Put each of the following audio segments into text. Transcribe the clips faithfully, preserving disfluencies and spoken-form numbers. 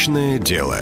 Личное дело.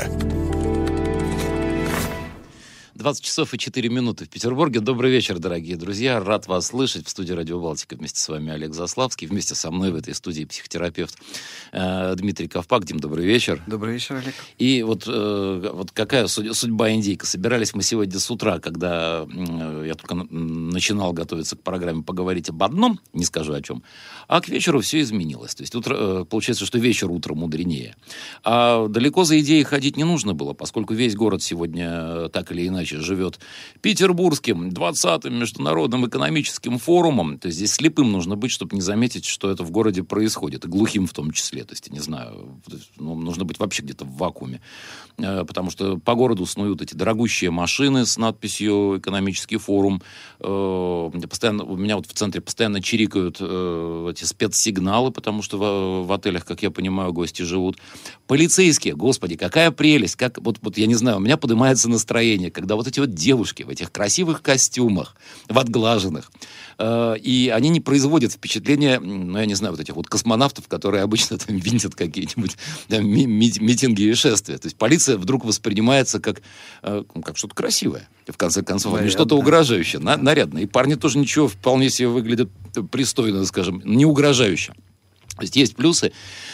двадцать часов и четыре минуты в Петербурге. Добрый вечер, дорогие друзья. Рад вас слышать. В студии «Радио Балтика» вместе с вами Олег Заславский. Вместе со мной в этой студии психотерапевт э, Дмитрий Ковпак. Дим, добрый вечер. Добрый вечер, Олег. И вот, э, вот какая судьба индейка. Собирались мы сегодня с утра, когда э, я только начинал готовиться к программе «Поговорить об одном», не скажу о чем, а к вечеру все изменилось. То есть утро, э, получается, что вечер утром мудренее. А далеко за идеей ходить не нужно было, поскольку весь город сегодня так или иначе живет Петербургским двадцатым международным экономическим форумом. То есть здесь слепым нужно быть, чтобы не заметить, что это в городе происходит. И глухим в том числе. То есть, я не знаю, ну, нужно быть вообще где-то в вакууме. Потому что по городу снуют эти дорогущие машины с надписью «Экономический форум». Постоянно, у меня вот в центре постоянно чирикают эти спецсигналы, потому что в, в отелях, как я понимаю, гости живут. Полицейские, господи, какая прелесть. Как, вот, вот я не знаю, у меня поднимается настроение, когда вот эти вот девушки в этих красивых костюмах, в отглаженных, э, и они не производят впечатления, ну, я не знаю, вот этих вот космонавтов, которые обычно там винтят какие-нибудь там, ми- ми- митинги и шествия. То есть полиция вдруг воспринимается как, э, как что-то красивое, в конце концов, нарядно. Не что-то угрожающее, на- нарядно. И парни тоже ничего, вполне себе выглядят пристойно, скажем, не угрожающе. То есть есть плюсы,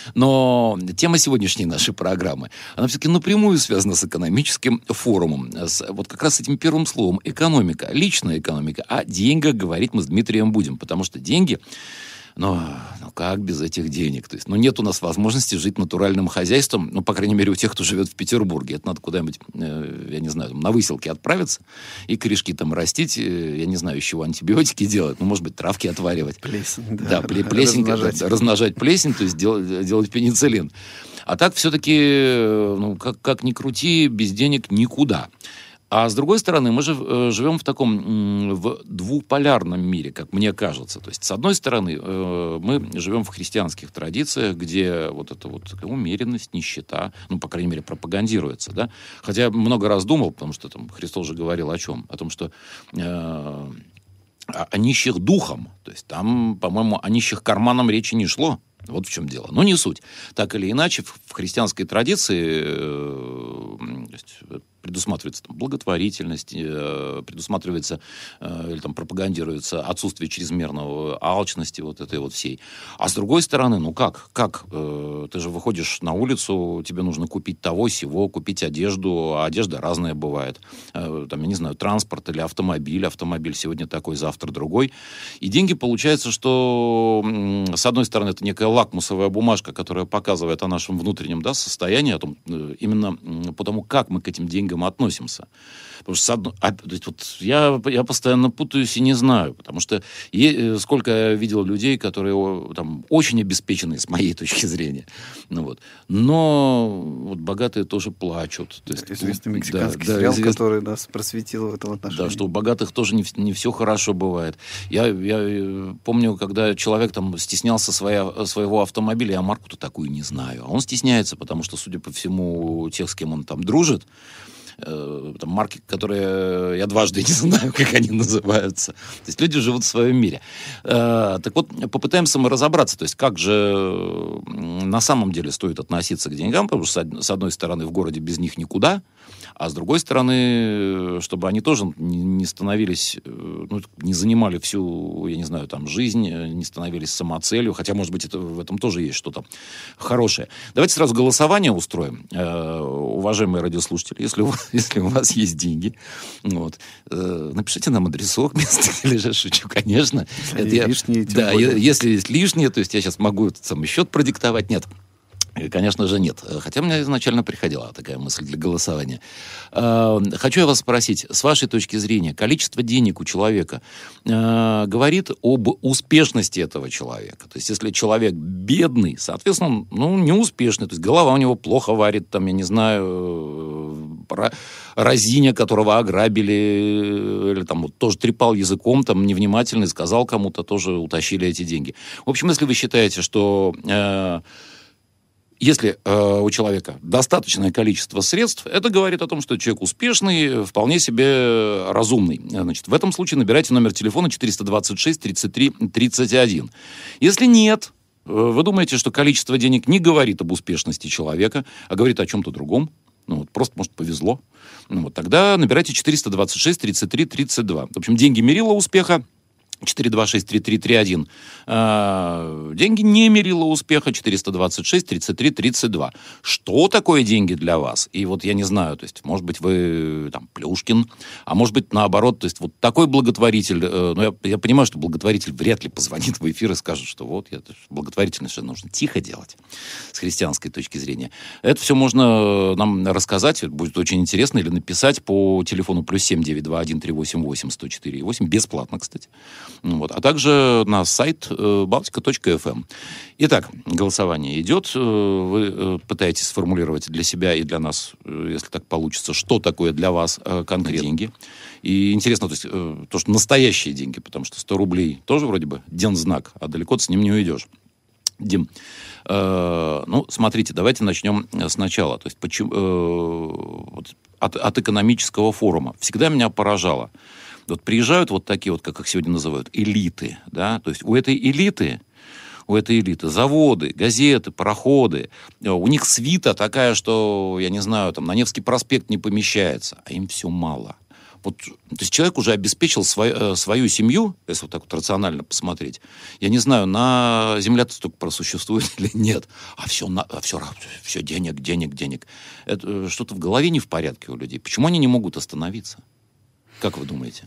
но тема сегодняшней нашей программы, она все-таки напрямую связана с экономическим форумом. С, вот как раз с этим первым словом экономика, личная экономика. О деньгах говорить мы с Дмитрием будем, потому что деньги... Но ну как без этих денег? То есть, ну, нет у нас возможности жить натуральным хозяйством, ну, по крайней мере, у тех, кто живет в Петербурге. Это надо куда-нибудь, э, я не знаю, там, на выселке отправиться и корешки там растить, э, я не знаю, из чего антибиотики делать, ну, может быть, травки отваривать. Плесень, да. Да, плесень, размножать. Да, размножать плесень, то есть делать, делать пенициллин. А так все-таки, ну, как, как ни крути, без денег никуда. А с другой стороны, мы же э, живем в таком, в двуполярном мире, как мне кажется. То есть, с одной стороны, э, мы живем в христианских традициях, где вот эта вот умеренность, нищета, ну, по крайней мере, пропагандируется, да. Хотя я много раз думал, потому что там Христос же говорил о чем? О том, что... Э, о нищих духом. То есть, там, по-моему, о нищих карманом речи не шло. Вот в чем дело. Но не суть. Так или иначе, в, в христианской традиции э, то есть, предусматривается там, благотворительность, э, предусматривается э, или там пропагандируется отсутствие чрезмерного алчности вот этой вот всей. А с другой стороны, ну как? Как? Э, ты же выходишь на улицу, тебе нужно купить того, сего, купить одежду, а одежда разная бывает. Э, там, я не знаю, транспорт или автомобиль. Автомобиль сегодня такой, завтра другой. И деньги, получается, что э, с одной стороны, это некая лакмусовая бумажка, которая показывает о нашем внутреннем, да, состоянии, о том, э, именно э, по тому, как мы к этим деньгам относимся. Потому что одно, а, то есть, вот, я, я постоянно путаюсь и не знаю, потому что е, сколько я видел людей, которые там, очень обеспечены, с моей точки зрения. Ну, вот. Но вот, богатые тоже плачут. То есть, известный мексиканский да, сериал, да, извест... который нас просветил в этом отношении. Да, что у богатых тоже не, не все хорошо бывает. Я, я помню, когда человек там стеснялся своя, своего автомобиля, я марку-то такую не знаю. А он стесняется, потому что, судя по всему, тех, с кем он там дружит, э, там марки, которые я дважды не знаю, как они называются. То есть люди живут в своем мире. Э, так вот, попытаемся мы разобраться, то есть как же на самом деле стоит относиться к деньгам, потому что с одной стороны в городе без них никуда, а с другой стороны, чтобы они тоже не становились, ну, не занимали всю, я не знаю, там, жизнь, не становились самоцелью, хотя, может быть, это, в этом тоже есть что-то хорошее. Давайте сразу голосование устроим. Э, уважаемые радиослушатели, если у вас, если у вас есть деньги, вот, э, напишите нам адресок, место, где лежат, шучу, конечно. Если это я, лишние, да, более. Если есть лишние, то есть я сейчас могу самый счет продиктовать, нет. Конечно же, нет. Хотя у меня изначально приходила такая мысль для голосования. Хочу я вас спросить, с вашей точки зрения, количество денег у человека э, говорит об успешности этого человека. То есть, если человек бедный, соответственно, он, ну, неуспешный. То есть, голова у него плохо варит, там, я не знаю, разиня, которого ограбили, или там вот, тоже трепал языком, там, невнимательный, сказал кому-то, тоже утащили эти деньги. В общем, если вы считаете, что... Э, Если э, у человека достаточное количество средств, это говорит о том, что человек успешный, вполне себе разумный. Значит, в этом случае набирайте номер телефона четыреста двадцать шесть тридцать три тридцать один. Если нет, Вы думаете, что количество денег не говорит об успешности человека, а говорит о чем-то другом? Ну, вот просто, может, повезло. Ну, вот тогда набирайте четыреста двадцать шесть тридцать три тридцать два. В общем, деньги мерила успеха. четыре два шесть три три три один. А, деньги не мерило успеха. четыреста двадцать шесть тридцать три тридцать два. Что такое деньги для вас? И вот я не знаю, то есть, может быть, вы там Плюшкин, а может быть, наоборот, то есть, вот такой благотворитель, э, ну, я, я понимаю, что благотворитель вряд ли позвонит в эфир и скажет, что вот, я, благотворительность же нужно тихо делать, с христианской точки зрения. Это все можно нам рассказать, будет очень интересно, или написать по телефону плюс семь девять два один три восемь восемь сто четыре восемь, бесплатно, кстати. Вот. А также на сайт э, балтика точка эф эм. Итак, голосование идет. Вы э, пытаетесь сформулировать для себя и для нас, э, если так получится, что такое для вас э, конкретно деньги. И интересно, то есть, э, то, что настоящие деньги, потому что сто рублей тоже вроде бы дензнак, а далеко ты с ним не уйдешь. Дим, э, ну, смотрите, давайте начнем сначала. То есть, почему, э, вот, от, от экономического форума. Всегда меня поражало. Вот приезжают вот такие вот, как их сегодня называют, элиты, да, то есть у этой элиты, у этой элиты заводы, газеты, пароходы, у них свита такая, что, я не знаю, там на Невский проспект не помещается, а им все мало. Вот, то есть человек уже обеспечил свою, свою семью, если вот так вот рационально посмотреть. Я не знаю, на Земля-то столько просуществует или нет. А все, на, а все, все денег, денег, денег. Это что-то в голове не в порядке у людей. Почему они не могут остановиться? Как вы думаете?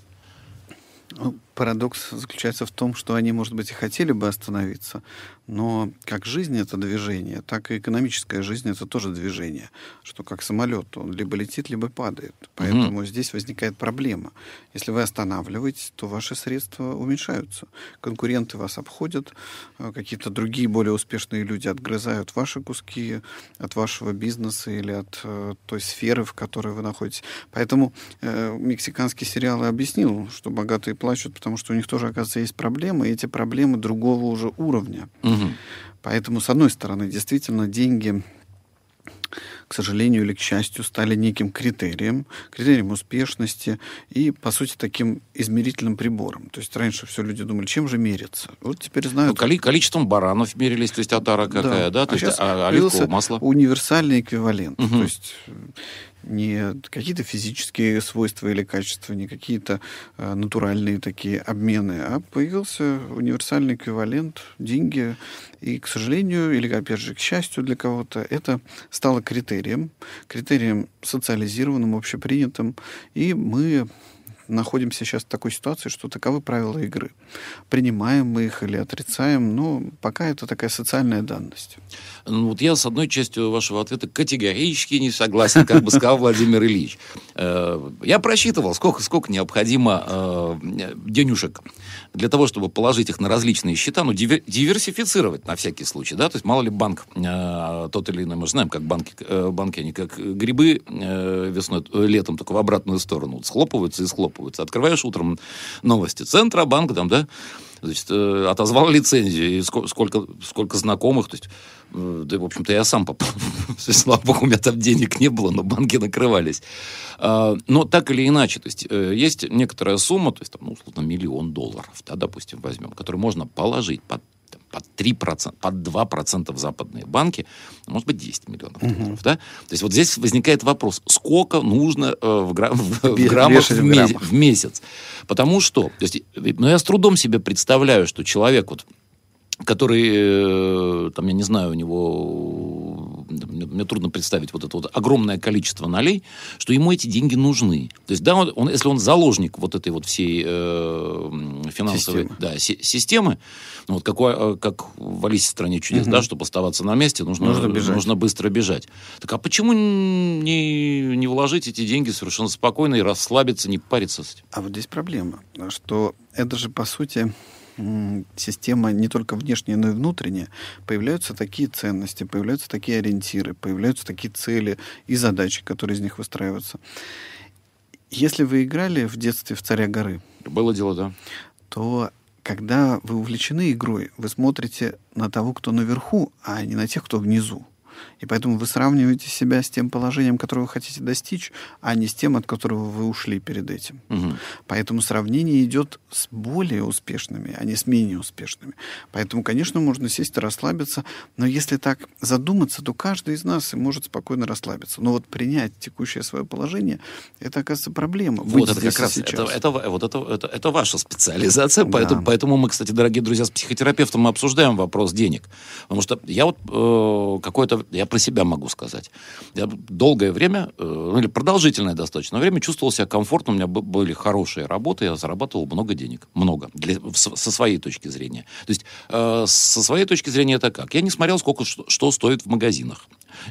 Парадокс заключается в том, что они, может быть, и хотели бы остановиться, но как жизнь — это движение, так и экономическая жизнь — это тоже движение, что как самолет, он либо летит, либо падает. Поэтому mm-hmm. здесь возникает проблема. Если вы останавливаетесь, то ваши средства уменьшаются. Конкуренты вас обходят, какие-то другие более успешные люди отгрызают ваши куски от вашего бизнеса или от э, той сферы, в которой вы находитесь. Поэтому э, мексиканский сериал объяснил, что богатые плачут, потому что у них тоже, оказывается, есть проблемы, и эти проблемы другого уже уровня. Угу. Поэтому, с одной стороны, действительно, деньги, к сожалению или к счастью, стали неким критерием, критерием успешности и, по сути, таким измерительным прибором. То есть раньше все люди думали, чем же мериться. Вот теперь знают... Ну, коли- количеством баранов мерились, то есть отара какая, да? да? То а есть а, оливковое масло. Универсальный эквивалент. Угу. То есть не какие-то физические свойства или качества, не какие-то э, натуральные такие обмены, а появился универсальный эквивалент, деньги. И, к сожалению, или, опять же, к счастью для кого-то, это стало критерием, критерием социализированным, общепринятым. И мы находимся сейчас в такой ситуации, что таковы правила игры. Принимаем мы их или отрицаем, но пока это такая социальная данность. Ну, вот я с одной частью вашего ответа категорически не согласен, как бы сказал Владимир Ильич. Я просчитывал, сколько, сколько необходимо денюшек для того, чтобы положить их на различные счета, ну, диверсифицировать на всякий случай, да, то есть мало ли банк тот или иной, мы же знаем, как банки, банки они как грибы весной, летом, только в обратную сторону, вот схлопываются и схлопываются. Открываешь утром новости, Центробанк там, да, значит, отозвал лицензию, и сколько, сколько знакомых, то есть, да, в общем-то, я сам попал. Слава богу, у меня там денег не было, но банки накрывались. Но так или иначе, то есть, есть некоторая сумма, то есть, там, ну, условно, миллион долларов, да, допустим, возьмем, который можно положить под под три процента, под два процента в западные банки, может быть, десять миллионов долларов, uh-huh. да? То есть вот здесь возникает вопрос, сколько нужно э, в, гра- в, в граммах в, ме- в месяц? Потому что, то есть, ну, я с трудом себе представляю, что человек, вот, который, э, там, я не знаю, у него, мне трудно представить вот это вот огромное количество налей, что ему эти деньги нужны. То есть, да, он, он, если он заложник вот этой вот всей э, финансовой системы, да, си- системы, ну, вот как, как в «Алисе в стране чудес», угу. да, чтобы оставаться на месте, нужно, нужно, нужно быстро бежать. Так а почему не, не вложить эти деньги совершенно спокойно и расслабиться, не париться с этим? А вот здесь проблема, что это же, по сути, система не только внешняя, но и внутренняя. Появляются такие ценности, появляются такие ориентиры, появляются такие цели и задачи, которые из них выстраиваются. Если вы играли в детстве в «Царя горы», было дело, да, то когда вы увлечены игрой, вы смотрите на того, кто наверху, а не на тех, кто внизу. И поэтому вы сравниваете себя с тем положением, которое вы хотите достичь, а не с тем, от которого вы ушли перед этим. Угу. Поэтому сравнение идет с более успешными, а не с менее успешными. Поэтому, конечно, можно сесть и расслабиться, но если так задуматься, то каждый из нас может спокойно расслабиться. Но вот принять текущее свое положение, это, оказывается, проблема. Вот это как раз, это, это, вот это, это, это ваша специализация, да. поэтому, поэтому мы, кстати, дорогие друзья, с психотерапевтом мы обсуждаем вопрос денег. Потому что я вот э, какое-то, я про себя могу сказать. Я долгое время, э, или продолжительное достаточно время чувствовал себя комфортно, у меня были хорошие работы, я зарабатывал много денег. Много. Для, со своей точки зрения. То есть, э, со своей точки зрения это как? Я не смотрел, сколько что, что стоит в магазинах.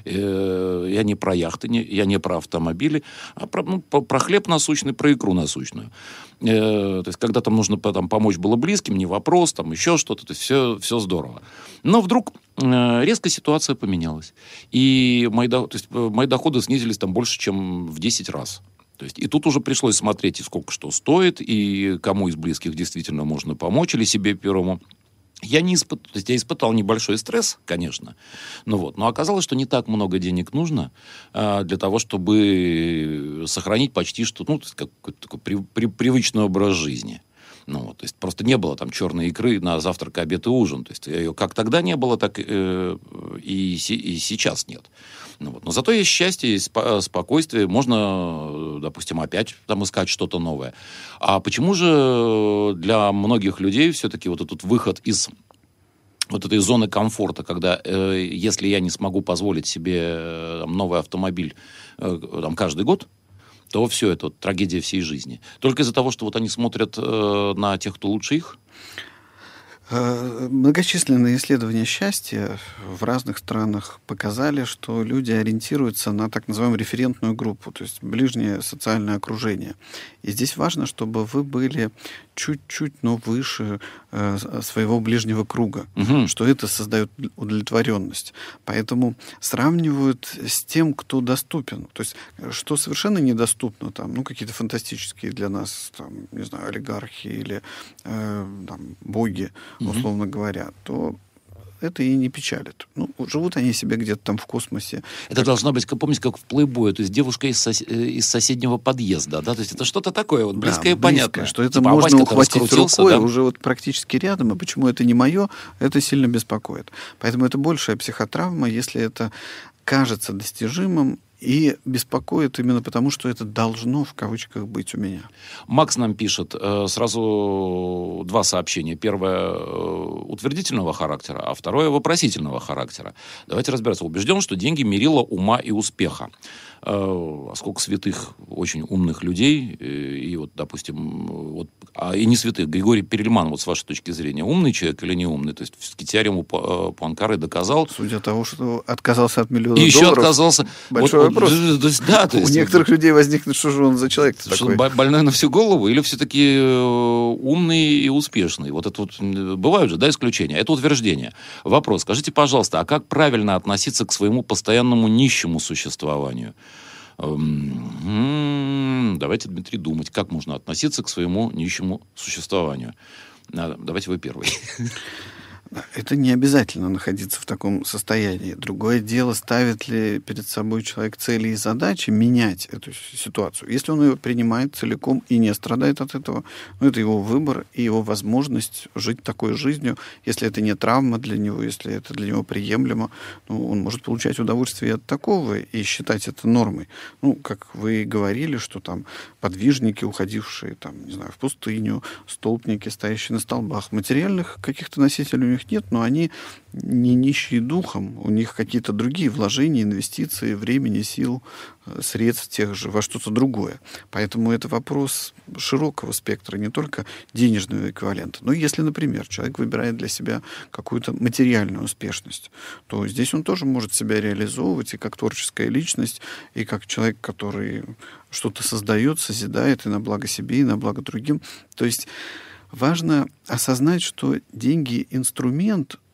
Я не про яхты, не, я не про автомобили, а про, ну, про хлеб насущный, про икру насущную. Э, то есть, когда там нужно там, помочь было близким, не вопрос, там еще что-то, то есть все, все здорово. Но вдруг э, резко ситуация поменялась. И мои, то есть, мои доходы снизились там больше, чем в десять раз. То есть, и тут уже пришлось смотреть, и сколько что стоит, и кому из близких действительно можно помочь, или себе первому. Я, не испыт... То есть я испытал небольшой стресс, конечно, ну вот, но оказалось, что не так много денег нужно а, для того, чтобы сохранить почти что, ну, какой-то такой при... При... привычный образ жизни. Ну, вот, то есть просто не было там черной икры на завтрак, обед и ужин. То есть ее как тогда не было, так э, и, си... и сейчас нет. Ну, вот. Но зато есть счастье, есть спокойствие. Можно, допустим, опять там искать что-то новое. А почему же для многих людей все-таки вот этот выход из вот этой зоны комфорта, когда э, если я не смогу позволить себе э, новый автомобиль э, там, каждый год, то все, это вот трагедия всей жизни. Только из-за того, что вот они смотрят э, на тех, кто лучше их? Многочисленные исследования счастья в разных странах показали, что люди ориентируются на так называемую референтную группу, то есть ближнее социальное окружение. И здесь важно, чтобы вы были чуть-чуть, но выше э, своего ближнего круга, угу. что это создает удовлетворенность. Поэтому сравнивают с тем, кто доступен. То есть, что совершенно недоступно, там, ну, какие-то фантастические для нас, там, не знаю, олигархи или э, там, боги, условно mm-hmm. говоря, то это и не печалит. Ну, живут они себе где-то там в космосе. Это как... должно быть, как, помните, как в плейбое, то есть девушка из, сос... из соседнего подъезда, да, то есть это что-то такое вот близкое, да, и понятное. Что это типа, можно ухватить рукой, да? Уже вот практически рядом, и почему это не мое, это сильно беспокоит. Поэтому это большая психотравма, если это кажется достижимым, и беспокоит именно потому, что это должно, в кавычках, быть у меня. Макс нам пишет э, сразу два сообщения. Первое э, утвердительного характера, а второе вопросительного характера. Давайте разбираться. Убежден, что деньги мерило ума и успеха. Э, а сколько святых, очень умных людей, э, и вот, допустим, вот, а и не святых. Григорий Перельман, вот с вашей точки зрения, умный человек или не умный? То есть теорему Пуанкаре доказал. Судя по тому, что отказался от миллиона и долларов. И еще отказался. Большой вот, вопрос. То есть, да, то есть, у некоторых людей возникнет, что же он за человек такой. Больной на всю голову или все-таки умный и успешный? Вот это вот бывают же, да, исключения. Это утверждение. Вопрос. Скажите, пожалуйста, а как правильно относиться к своему постоянному нищему существованию? Давайте, Дмитрий, думать, как можно относиться к своему нищему существованию. Давайте вы первый. Это не обязательно находиться в таком состоянии. Другое дело, ставит ли перед собой человек цели и задачи менять эту ситуацию. Если он ее принимает целиком и не страдает от этого, ну, это его выбор и его возможность жить такой жизнью. Если это не травма для него, если это для него приемлемо, ну, он может получать удовольствие от такого и считать это нормой. Ну, как вы говорили, что там подвижники, уходившие там, не знаю, в пустыню, столпники, стоящие на столбах, материальных каких-то носителей у них нет, но они не нищие духом, у них какие-то другие вложения, инвестиции, времени, сил, средств тех же во что-то другое. Поэтому это вопрос широкого спектра, не только денежного эквивалента. Но если, например, человек выбирает для себя какую-то материальную успешность, то здесь он тоже может себя реализовывать и как творческая личность, и как человек, который что-то создает, созидает и на благо себе, и на благо другим. То есть важно осознать, что деньги — инструмент,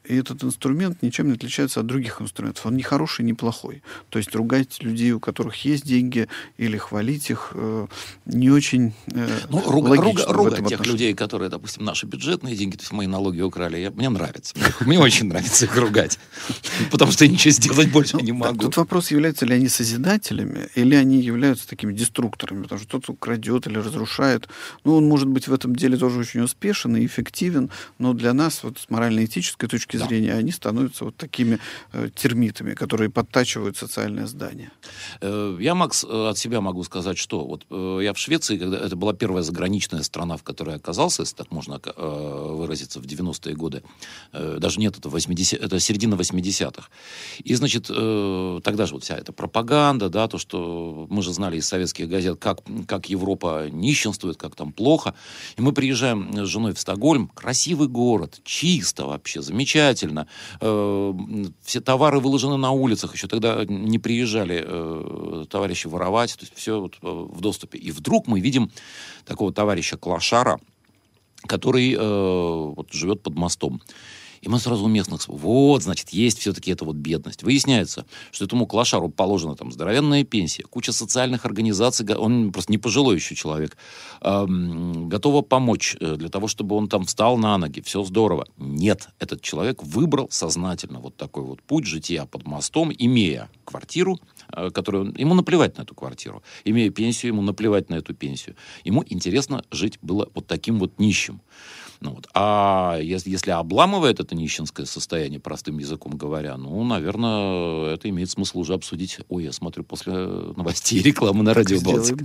И этот инструмент ничем не отличается от других инструментов. Он не хороший, не плохой. То есть ругать людей, у которых есть деньги, или хвалить их, э, не очень э, ну, руга, логично. Руга, ругать тех людей, которые, допустим, наши бюджетные деньги, то есть мои налоги украли, я, мне нравится. Мне очень нравится их ругать. Потому что я ничего сделать больше не могу. Тут вопрос, являются ли они созидателями, или они являются такими деструкторами. Потому что тот, кто крадет или разрушает, ну, он может быть в этом деле тоже очень успешен и эффективен, но для нас, вот, с морально-этической точки да. зрения, они становятся вот такими э, термитами, которые подтачивают социальное здание. Я, Макс, от себя могу сказать, что вот я в Швеции, когда это была первая заграничная страна, в которой я оказался, если так можно выразиться, в девяностые годы, даже нет, это, восьмидесятые, это середина восьмидесятых. И, значит, тогда же вот вся эта пропаганда, да, то, что мы же знали из советских газет, как, как Европа нищенствует, как там плохо. И мы приезжаем с женой в Стокгольм, красивый город, чисто вообще, замечательно. Все товары выложены на улицах, еще тогда не приезжали товарищи воровать, то есть все вот в доступе. И вдруг мы видим такого товарища Клашара, который э, вот, живет под мостом. И мы сразу у местных, вот, значит, есть все-таки эта вот бедность. Выясняется, что этому Клашару положена там здоровенная пенсия, куча социальных организаций, он просто не пожилой еще человек, эм, готова помочь для того, чтобы он там встал на ноги, все здорово. Нет, этот человек выбрал сознательно вот такой вот путь жития под мостом, имея квартиру, э, которую, ему наплевать на эту квартиру, имея пенсию, ему наплевать на эту пенсию. Ему интересно жить было вот таким вот нищим. Ну, вот. А если, если обламывает это нищенское состояние, простым языком говоря, ну, наверное, это имеет смысл уже обсудить. Ой, я смотрю после новостей рекламы на Радио Балтика.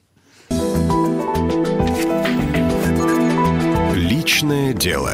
Личное дело.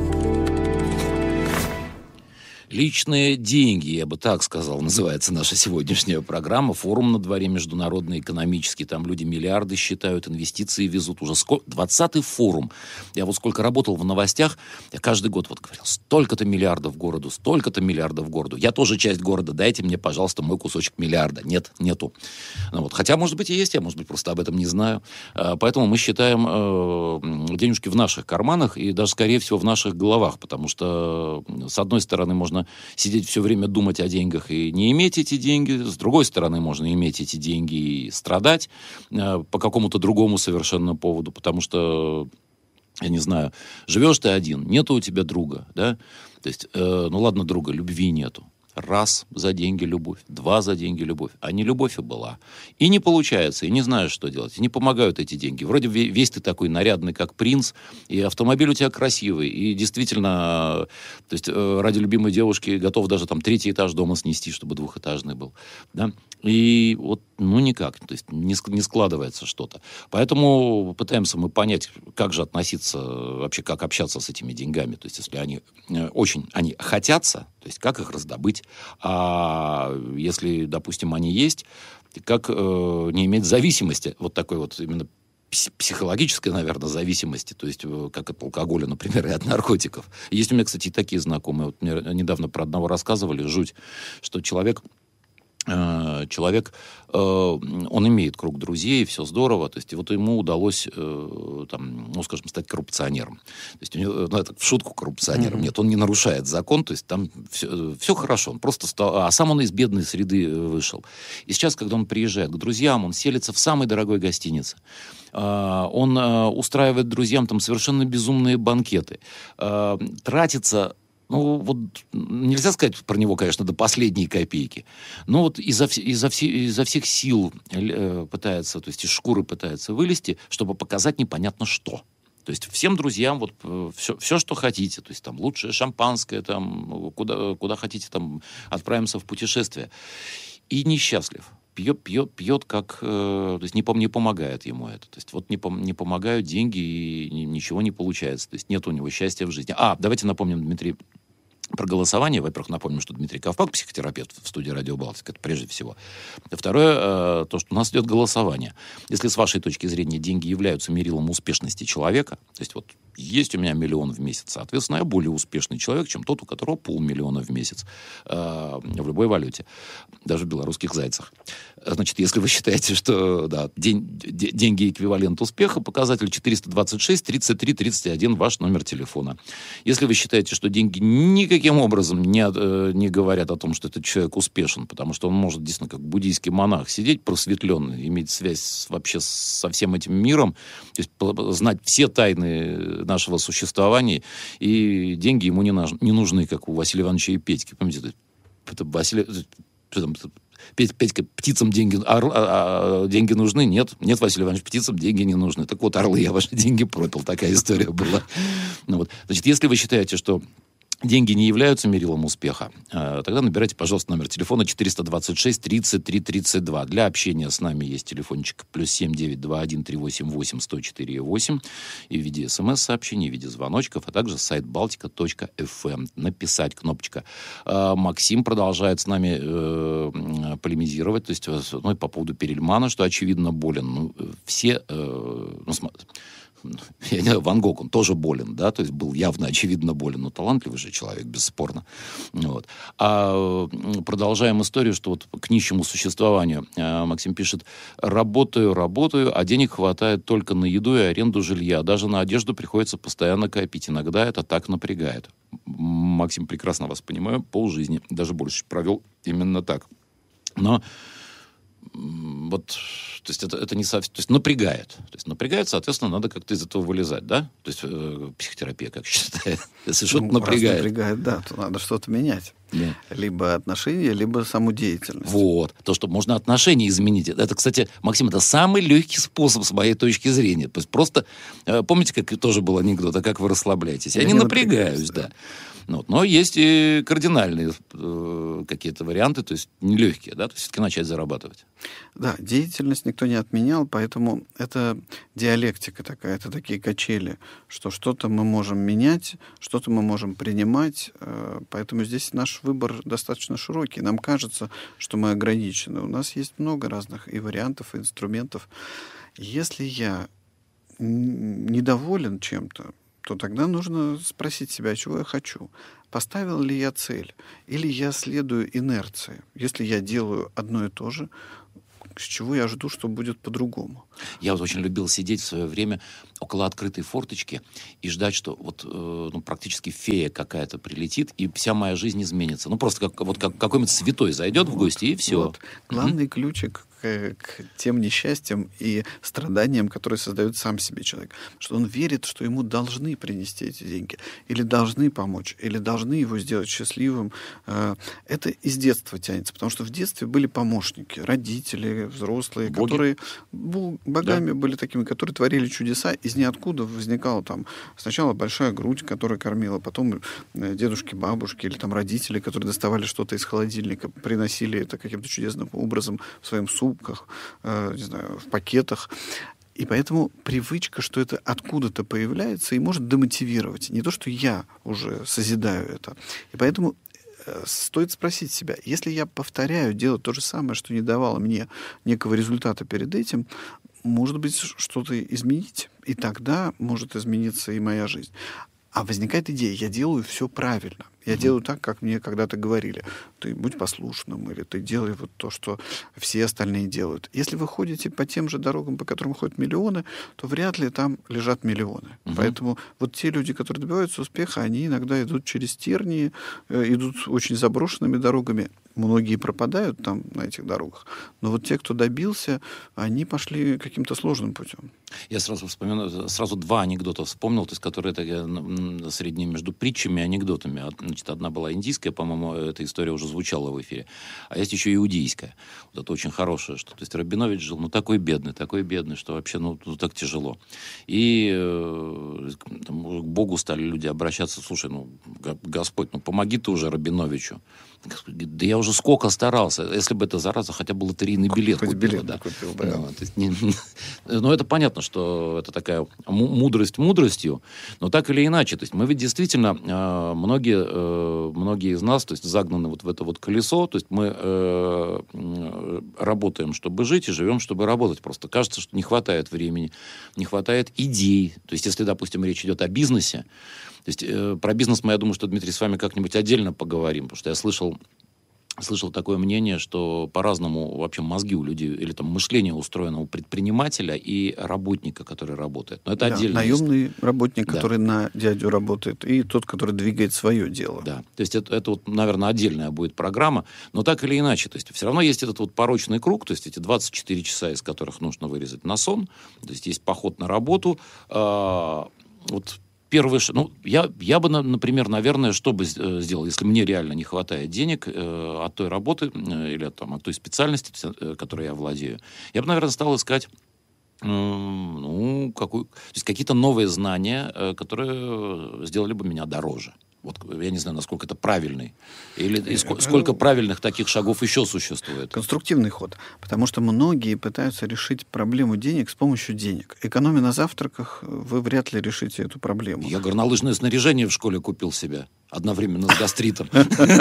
«Личные деньги», я бы так сказал, называется наша сегодняшняя программа. Форум на дворе международный, экономический. Там люди миллиарды считают, инвестиции везут. Уже сколько? двадцатый форум. Я вот сколько работал в новостях, я каждый год вот говорил, столько-то миллиардов городу, столько-то миллиардов городу. Я тоже часть города, дайте мне, пожалуйста, мой кусочек миллиарда. Нет, нету. Ну, вот. Хотя, может быть, и есть, я, может быть, просто об этом не знаю. Поэтому мы считаем э, денежки в наших карманах и даже, скорее всего, в наших головах. Потому что, с одной стороны, можно сидеть все время думать о деньгах и не иметь эти деньги. С другой стороны, можно иметь эти деньги и страдать э, по какому-то другому совершенно поводу, потому что, я не знаю, живешь ты один, нету у тебя друга, да? То есть, э, ну ладно, друга, любви нету. Раз за деньги любовь, два за деньги любовь. А не любовь и была. И не получается, и не знаешь, что делать. И не помогают эти деньги. Вроде весь ты такой нарядный, как принц, и автомобиль у тебя красивый. И действительно, то есть ради любимой девушки готов даже там третий этаж дома снести, чтобы двухэтажный был. Да? И вот, ну, никак. То есть не, не складывается что-то. Поэтому пытаемся мы понять, как же относиться, вообще как общаться с этими деньгами. То есть если они очень, они хотятся, то есть как их раздобыть, а если, допустим, они есть, как э, не иметь зависимости, вот такой вот именно психологической, наверное, зависимости, то есть э, как от алкоголя, например, и от наркотиков. Есть у меня, кстати, и такие знакомые. Вот мне недавно про одного рассказывали, жуть, что человек человек, он имеет круг друзей, все здорово, то есть вот ему удалось, там, ну, скажем, стать коррупционером. То есть у него, ну, это в шутку коррупционером. Mm-hmm. Нет, он не нарушает закон, то есть там все, все хорошо, он просто стал, а сам он из бедной среды вышел. И сейчас, когда он приезжает к друзьям, он селится в самой дорогой гостинице. Он устраивает друзьям там совершенно безумные банкеты. Тратится. Ну, вот нельзя сказать про него, конечно, до последней копейки. Но вот изо, изо, все, изо всех сил э, пытается, то есть из шкуры пытается вылезти, чтобы показать непонятно что. То есть всем друзьям вот все, все, что хотите. То есть там лучшее шампанское, там, куда, куда хотите, там, отправимся в путешествие. И несчастлив. Пьет, пьет, пьет, как... Э, то есть не, не помогает ему это. То есть вот не, пом, не помогают деньги, и ничего не получается. То есть нет у него счастья в жизни. А, давайте напомним, Дмитрий, про голосование. Во-первых, напомним, что Дмитрий Ковпак, психотерапевт в студии Радио Балтика, это прежде всего. Второе, э, то, что у нас идет голосование. Если с вашей точки зрения деньги являются мерилом успешности человека, то есть вот есть у меня миллион в месяц, соответственно, я более успешный человек, чем тот, у которого полмиллиона в месяц э, в любой валюте, даже в белорусских зайцах. Значит, если вы считаете, что да, день, де, деньги эквивалент успеха, показатель четыреста двадцать шесть тридцать три тридцать один, ваш номер телефона. Если вы считаете, что деньги никаким образом не, э, не говорят о том, что этот человек успешен, потому что он может действительно как буддийский монах сидеть просветленный, иметь связь с, вообще со всем этим миром, то есть знать все тайны нашего существования, и деньги ему не, наж- не нужны, как у Василия Ивановича и Петьки. Помните, это Василий... Петь, Петька, птицам деньги, ор, а, а, деньги нужны? Нет, нет, Василий Иванович, птицам деньги не нужны. Так вот, орлы, я ваши деньги пропил. Такая история была. Ну, вот. Значит, если вы считаете, что деньги не являются мерилом успеха, тогда набирайте, пожалуйста, номер телефона четыреста двадцать шесть тридцать три тридцать два. Для общения с нами есть телефончик плюс семь девять два один три восемь восемь сто четыре восемь и в виде смс-сообщений, в виде звоночков, а также сайт балтика точка эф эм. Написать кнопочка. Максим продолжает с нами э, полемизировать, то есть ну, по поводу Перельмана, что очевидно болен. Ну, все... Э, ну, я не знаю, Ван Гог, он тоже болен, да, то есть был явно, очевидно болен, но талантливый же человек, бесспорно. Вот. А продолжаем историю, что вот к нищему существованию Максим пишет: работаю, работаю, а денег хватает только на еду и аренду жилья. Даже на одежду приходится постоянно копить. Иногда это так напрягает. Максим, прекрасно вас понимаю, полжизни, даже больше провел именно так. Но вот, то есть это, это не совсем, то есть напрягает. То есть напрягает, соответственно, надо как-то из этого вылезать, да? То есть э, психотерапия, как считает, если что-то ну, напрягает. напрягает, да, то надо что-то менять. Yeah. Либо отношения, либо саму деятельность. Вот. То, что можно отношения изменить. Это, кстати, Максим, это самый легкий способ с моей точки зрения. То есть просто, э, помните, как тоже был анекдот, а как вы расслабляетесь? Я, Я не напрягаюсь, да. да. Ну, но есть и кардинальные э, какие-то варианты, то есть нелегкие, да, то есть все-таки начать зарабатывать. Да, деятельность никто не отменял, поэтому это диалектика такая, это такие качели, что что-то мы можем менять, что-то мы можем принимать, э, поэтому здесь наш выбор достаточно широкий. Нам кажется, что мы ограничены. У нас есть много разных и вариантов, и инструментов. Если я недоволен чем-то, то тогда нужно спросить себя, чего я хочу. Поставил ли я цель? Или я следую инерции? Если я делаю одно и то же, с чего я жду, что будет по-другому? Я вот очень любил сидеть в свое время около открытой форточки и ждать, что вот э, ну, практически фея какая-то прилетит, и вся моя жизнь изменится. Ну, просто как, вот как, какой-нибудь святой зайдет вот, в гости, и все. Вот. Главный mm-hmm. ключик к, к тем несчастьям и страданиям, которые создает сам себе человек. Что он верит, что ему должны принести эти деньги, или должны помочь, или должны его сделать счастливым. Это из детства тянется, потому что в детстве были помощники, родители, взрослые, боги. Которые богами да. были такими, которые творили чудеса. Из ниоткуда возникала там сначала большая грудь, которая кормила, потом дедушки, бабушки или там родители, которые доставали что-то из холодильника, приносили это каким-то чудесным образом в своем сумках, э, не знаю, в пакетах. И поэтому привычка, что это откуда-то появляется и может демотивировать. Не то, что я уже созидаю это. И поэтому стоит спросить себя, если я повторяю делать то же самое, что не давало мне некого результата перед этим, может быть, что-то изменить. И тогда может измениться и моя жизнь. А возникает идея, я делаю все правильно. Я mm-hmm. делаю так, как мне когда-то говорили. Ты будь послушным, или ты делай вот то, что все остальные делают. Если вы ходите по тем же дорогам, по которым ходят миллионы, то вряд ли там лежат миллионы. Mm-hmm. Поэтому вот те люди, которые добиваются успеха, они иногда идут через тернии, идут очень заброшенными дорогами. Многие пропадают там на этих дорогах. Но вот те, кто добился, они пошли каким-то сложным путем. Я сразу вспоминаю, сразу два анекдота вспомнил, то есть, которые это средние между притчами и анекдотами. Значит, одна была индийская, по-моему, эта история уже звучала в эфире. А есть еще иудейская. Вот это очень хорошее. Что, то есть Рабинович жил, ну, такой бедный, такой бедный, что вообще, ну, ну так тяжело. И э, там, к Богу стали люди обращаться: слушай, ну, Господь, ну, помоги ты уже Рабиновичу. Да я уже сколько старался. Если бы эта зараза хотя бы лотерейный билет Хоть купила. билет да. купил, да. Ну, то есть, не, ну, это понятно, что это такая мудрость мудростью, но так или иначе. То есть мы ведь действительно, э, многие, э, многие из нас, то есть загнаны вот в это вот колесо, то есть мы э, э, работаем, чтобы жить, и живем, чтобы работать. Просто кажется, что не хватает времени, не хватает идей. То есть если, допустим, речь идет о бизнесе, то есть э, про бизнес мы, я думаю, что, Дмитрий, с вами как-нибудь отдельно поговорим, потому что я слышал слышал такое мнение, что по-разному вообще мозги у людей, или там мышление устроено у предпринимателя и работника, который работает. Но это да, отдельно. наемный работник, да. который на дядю работает, и тот, который двигает свое дело. Да, то есть это, это вот, наверное, отдельная будет программа, но так или иначе, то есть все равно есть этот вот порочный круг, то есть эти двадцать четыре часа, из которых нужно вырезать на сон, то есть есть поход на работу, э, вот Первый, ну, я, я бы, например, наверное, что бы сделал, если мне реально не хватает денег э, от той работы э, или там, от той специальности, э, которой я владею, я бы, наверное, стал искать э, ну, какую, то есть какие-то новые знания, э, которые сделали бы меня дороже. Вот, я не знаю, насколько это правильный. Или и ск- сколько правильных таких шагов еще существует. Конструктивный ход. Потому что многие пытаются решить проблему денег с помощью денег. Экономя на завтраках, вы вряд ли решите эту проблему. Я горнолыжное снаряжение в школе купил себе. Одновременно с гастритом.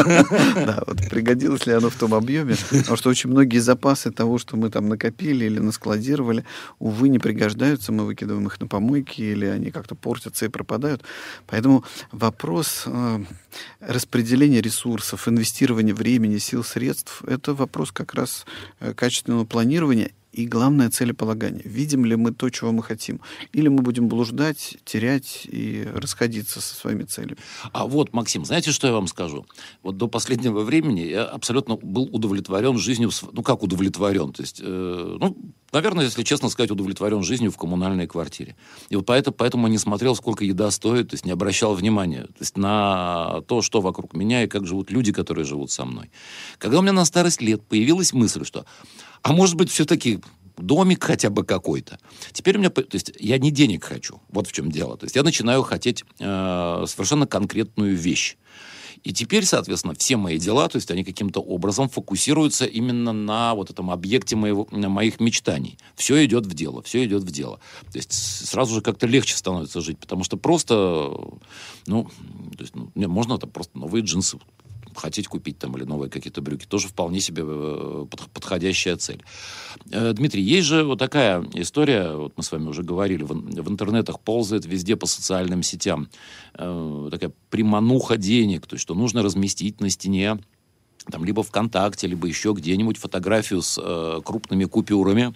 Да, вот пригодилось ли оно в том объеме? Потому что очень многие запасы того, что мы там накопили или наскладировали, увы, не пригождаются. Мы выкидываем их на помойки, или они как-то портятся и пропадают. Поэтому вопрос э, распределения ресурсов, инвестирования времени, сил, средств, это вопрос как раз э, качественного планирования. И главное, целеполагание. Видим ли мы то, чего мы хотим? Или мы будем блуждать, терять и расходиться со своими целями? А вот, Максим, знаете, что я вам скажу? Вот до последнего времени я абсолютно был удовлетворен жизнью. Ну, как удовлетворен? То есть, э, ну, наверное, если честно сказать, удовлетворен жизнью в коммунальной квартире. И вот поэтому, поэтому не смотрел, сколько еда стоит, то есть не обращал внимания то есть на то, что вокруг меня и как живут люди, которые живут со мной. Когда у меня на старость лет появилась мысль, что а может быть, все-таки домик хотя бы какой-то. Теперь у меня... То есть я не денег хочу. Вот в чем дело. То есть я начинаю хотеть э, совершенно конкретную вещь. И теперь, соответственно, все мои дела, то есть они каким-то образом фокусируются именно на вот этом объекте моего, моих мечтаний. Все идет в дело, все идет в дело. То есть сразу же как-то легче становится жить, потому что просто, ну, то есть, ну можно там просто новые джинсы хотеть купить там или новые какие-то брюки, тоже вполне себе подходящая цель. Дмитрий, есть же вот такая история, вот мы с вами уже говорили, в, в интернетах ползает везде по социальным сетям э, такая примануха денег, то есть что нужно разместить на стене там либо ВКонтакте, либо еще где-нибудь фотографию с э, крупными купюрами,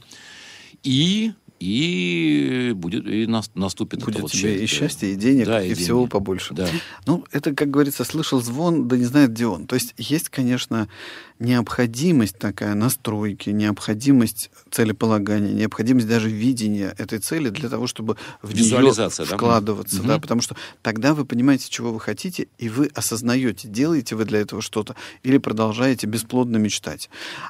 и И будет и наступит будет это вот тебе счастье. и счастье, и денег, да, и, и всего деньги. побольше. Да. Ну, это, как говорится, слышал звон, да не знает, где он. То есть есть, конечно, необходимость такая настройки, необходимость целеполагания, необходимость даже видения этой цели для того, чтобы в нее вкладываться. Да? Да, угу. потому что тогда вы понимаете, чего вы хотите, и вы осознаете, делаете вы для этого что-то или продолжаете бесплодно мечтать.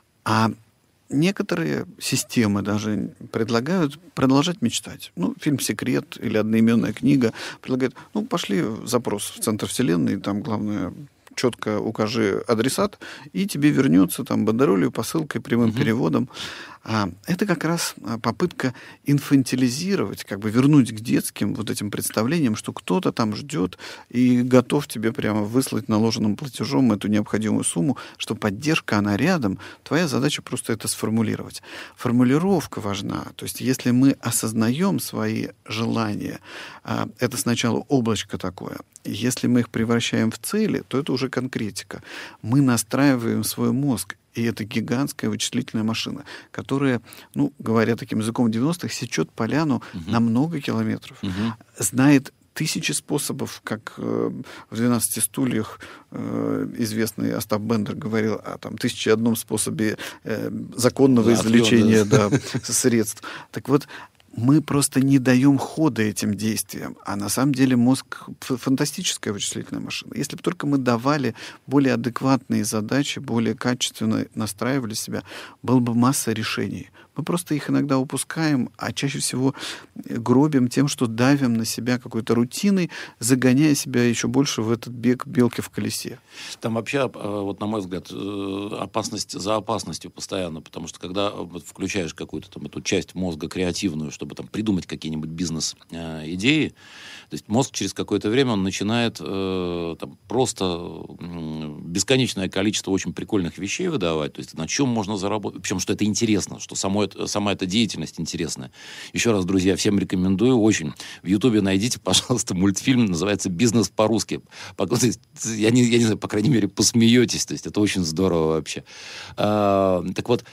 А некоторые системы даже предлагают продолжать мечтать. Ну, фильм «Секрет» или одноименная книга предлагает, ну, пошли запрос в центр вселенной, там, главное, четко укажи адресат, и тебе вернется там бандеролью, посылкой, прямым угу. переводом. А это как раз попытка инфантилизировать, как бы вернуть к детским вот этим представлениям, что кто-то там ждет и готов тебе прямо выслать наложенным платежом эту необходимую сумму, что поддержка, она рядом. Твоя задача просто это сформулировать. Формулировка важна. То есть если мы осознаем свои желания, это сначала облачко такое. Если мы их превращаем в цели, то это уже конкретика. Мы настраиваем свой мозг. И это гигантская вычислительная машина, которая, ну, говоря таким языком девяностых, сечет поляну угу. на много километров, угу. знает тысячи способов, как э, в «двенадцати стульях» э, известный Остап Бендер говорил о там, тысяче и одном способе э, законного да, извлечения да, средств. Так вот, мы просто не даем хода этим действиям, а на самом деле мозг — фантастическая вычислительная машина. Если бы только мы давали более адекватные задачи, более качественно настраивали себя, была бы масса решений. Мы просто их иногда упускаем, а чаще всего гробим тем, что давим на себя какой-то рутиной, загоняя себя еще больше в этот бег белки в колесе. Там вообще, вот на мой взгляд, опасность за опасностью постоянно, потому что когда вот включаешь какую-то там эту часть мозга креативную, чтобы там придумать какие-нибудь бизнес-идеи, то есть мозг через какое-то время он начинает э, там, просто э, бесконечное количество очень прикольных вещей выдавать, то есть на чем можно заработать, причем что это интересно, что само само это, сама эта деятельность интересная. Еще раз, друзья, всем рекомендую очень. В Ютубе найдите, пожалуйста, мультфильм, называется «Бизнес по-русски». Я не, я не знаю, по крайней мере, посмеетесь. То есть это очень здорово вообще. А, так вот,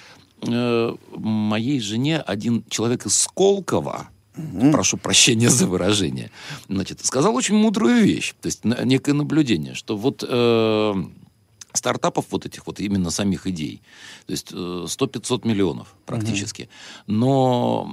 моей жене один человек из Сколково, mm-hmm. прошу прощения за выражение, значит, сказал очень мудрую вещь, то есть некое наблюдение, что вот э, стартапов вот этих вот именно самих идей, то есть э, сто-пятьсот миллионов практически, mm-hmm. но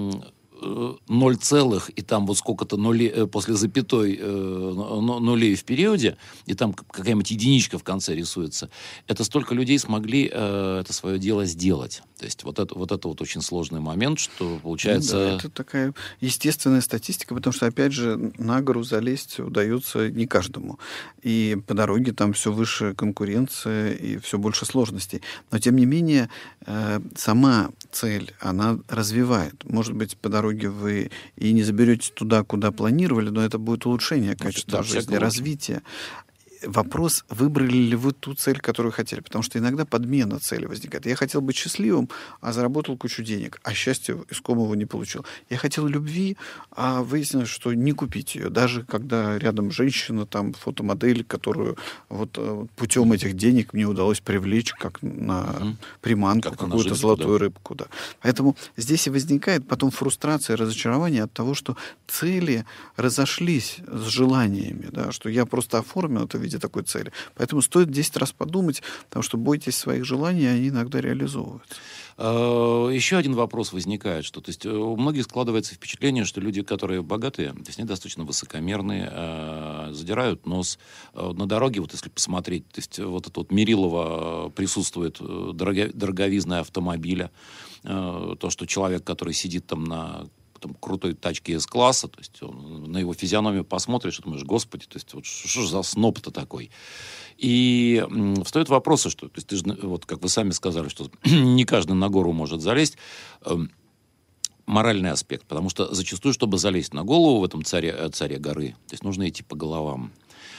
э, ноль целых и там вот сколько-то нулей, после запятой э, нулей в периоде, и там какая-нибудь единичка в конце рисуется, это столько людей смогли э, это свое дело сделать. То есть вот это, вот это вот очень сложный момент, что получается... Ну, да, это такая естественная статистика, потому что, опять же, на гору залезть удается не каждому. И по дороге там все выше конкуренция и все больше сложностей. Но, тем не менее, э, сама цель, она развивает. Может быть, по дороге вы и не заберетесь туда, куда планировали, но это будет улучшение качества да, жизни, развитие. Вопрос, выбрали ли вы ту цель, которую хотели. Потому что иногда подмена цели возникает. Я хотел быть счастливым, а заработал кучу денег, а счастья искомого не получил. Я хотел любви, а выяснилось, что не купить ее. Даже когда рядом женщина, там, фотомодель, которую вот путем этих денег мне удалось привлечь, как на mm-hmm. приманку, как какую-то жизнь, золотую да. рыбку. Да. Поэтому здесь и возникает потом фрустрация, разочарование от того, что цели разошлись с желаниями. Да, что я просто оформил это в виде такой цели. Поэтому стоит десять раз подумать, потому что бойтесь своих желаний, они иногда реализовываются. Еще один вопрос возникает, что то есть, у многих складывается впечатление, что люди, которые богатые, то есть они достаточно высокомерные, задирают нос. На дороге, вот если посмотреть, то есть вот это вот мерилово присутствует дорого, дороговизна автомобиля, то, что человек, который сидит там на там, крутой тачке С-класса, то есть он, на его физиономию посмотришь и думаешь, господи, то есть вот что же за сноб-то такой? И м, встают вопросы, что, то есть ты же, вот как вы сами сказали, что не каждый на гору может залезть, э, моральный аспект, потому что зачастую, чтобы залезть на голову в этом царе, царе горы, то есть нужно идти по головам.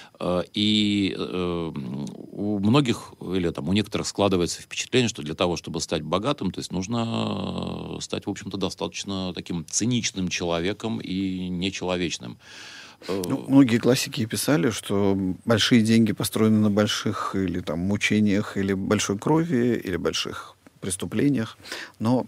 И э, у многих, или там у некоторых складывается впечатление, что для того, чтобы стать богатым, то есть нужно стать, в общем-то, достаточно таким циничным человеком и нечеловечным. Ну, многие классики писали, что большие деньги построены на больших или там мучениях, или большой крови, или больших преступлениях. Но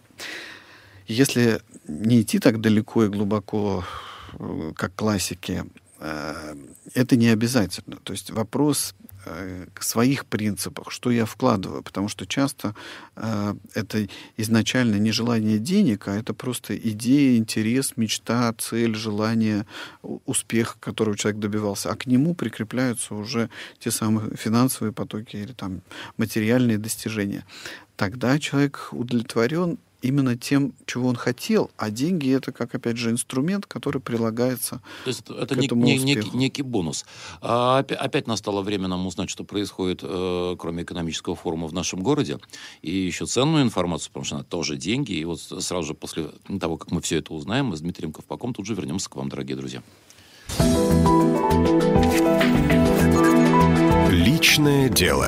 если не идти так далеко и глубоко, как классики, это не обязательно. То есть вопрос э, к своих принципах, что я вкладываю, потому что часто э, это изначально не желание денег, а это просто идея, интерес, мечта, цель, желание, успех, которого человек добивался, а к нему прикрепляются уже те самые финансовые потоки или там материальные достижения. Тогда человек удовлетворен именно тем, чего он хотел, а деньги — это, как, опять же, инструмент, который прилагается То есть это к не, этому не, успеху. Некий, некий бонус. А, опять, опять настало время нам узнать, что происходит, э, кроме экономического форума в нашем городе, и еще ценную информацию, потому что она тоже деньги. И вот сразу же после того, как мы все это узнаем, мы с Дмитрием Ковпаком тут же вернемся к вам, дорогие друзья. Личное дело.